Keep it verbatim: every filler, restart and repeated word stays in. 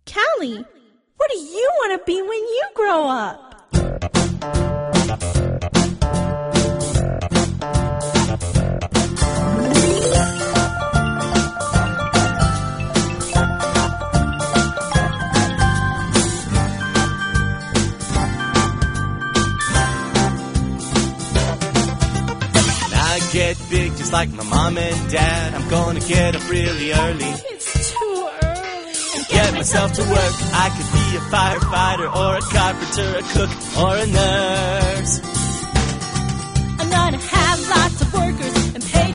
Callie, what do you want to be when you grow up? Get big just like my mom and dad. I'm gonna get up really early. It's too early. And get myself to work. I could be a firefighter or a carpenter, a cook or a nurse. I'm gonna have lots of workers